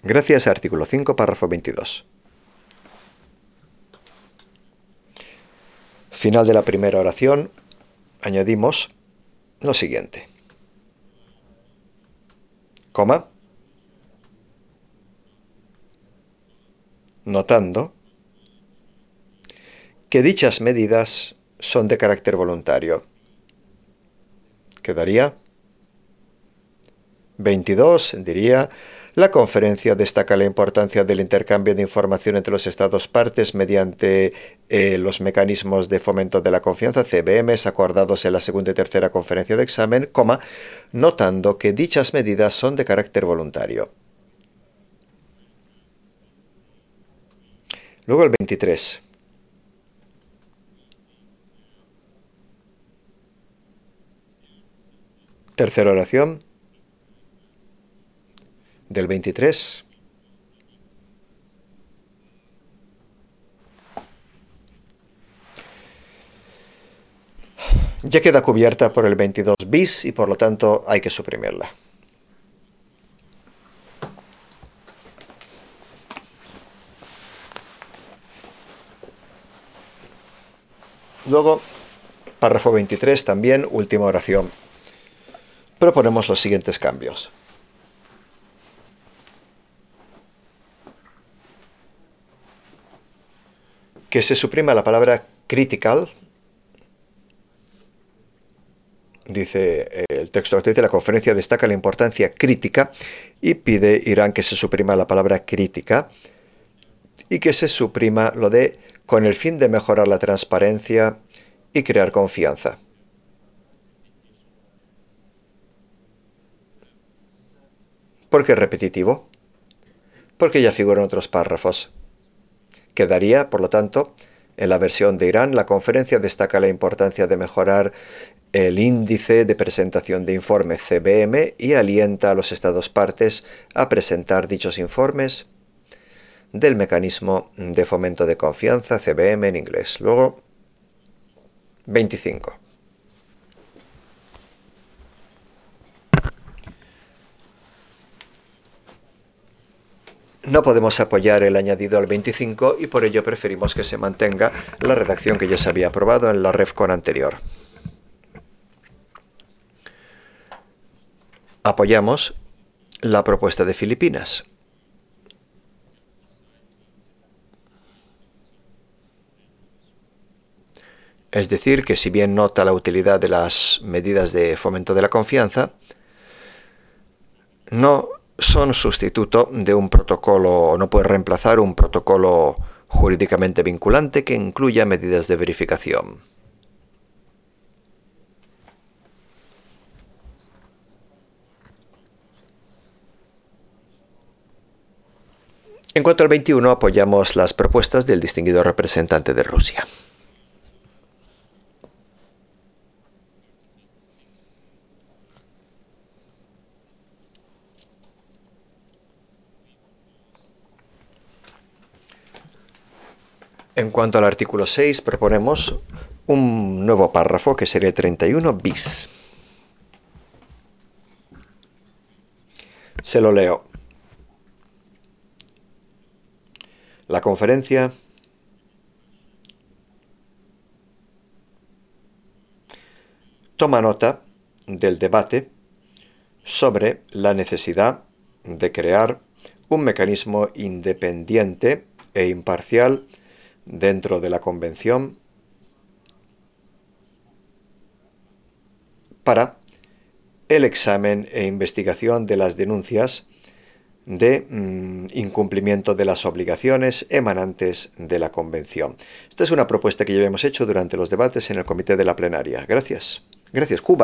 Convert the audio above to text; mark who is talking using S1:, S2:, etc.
S1: Gracias, artículo 5, párrafo 22. Final de la primera oración, añadimos lo siguiente. Coma. Notando que dichas medidas son de carácter voluntario. Quedaría 22, diría, la conferencia destaca la importancia del intercambio de información entre los Estados partes mediante los mecanismos de fomento de la confianza, CBMs, acordados en la segunda y tercera conferencia de examen, coma, notando que dichas medidas son de carácter voluntario. Luego el 23. Tercera oración del 23. Ya queda cubierta por el 22 bis y por lo tanto hay que suprimirla. Luego, párrafo 23 también, última oración. Proponemos los siguientes cambios. Que se suprima la palabra critical. Dice el texto que dice, la conferencia destaca la importancia crítica y pide Irán que se suprima la palabra crítica y que se suprima lo de con el fin de mejorar la transparencia y crear confianza. ¿Por qué repetitivo? Porque ya figura en otros párrafos. Quedaría, por lo tanto, en la versión de Irán, la conferencia destaca la importancia de mejorar el índice de presentación de informes CBM y alienta a los Estados partes a presentar dichos informes del mecanismo de fomento de confianza, CBM en inglés. Luego, 25. No podemos apoyar el añadido al 25 y por ello preferimos que se mantenga la redacción que ya se había aprobado en la RefCon anterior. Apoyamos la propuesta de Filipinas. Es decir, que si bien nota la utilidad de las medidas de fomento de la confianza, no son sustituto de un protocolo o no puede reemplazar un protocolo jurídicamente vinculante que incluya medidas de verificación. En cuanto al 21, apoyamos las propuestas del distinguido representante de Rusia. En cuanto al artículo 6, proponemos un nuevo párrafo que sería el 31 bis. Se lo leo. La conferencia toma nota del debate sobre la necesidad de crear un mecanismo independiente e imparcial dentro de la Convención para el examen e investigación de las denuncias de incumplimiento de las obligaciones emanantes de la Convención. Esta es una propuesta que ya hemos hecho durante los debates en el comité de la plenaria. Gracias. Gracias, Cuba.